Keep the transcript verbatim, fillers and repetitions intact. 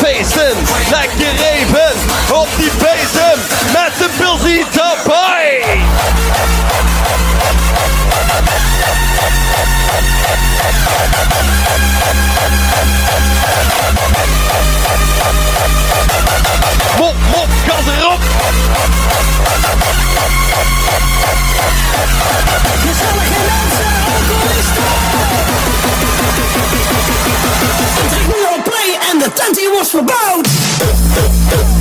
feesten, lekker even op die bezem met de Bilzie erbij. Mop, mop, gas erop. Gezellige mensen, alcoholisten. Druk nu op play en de tent hier wordt verbouwd.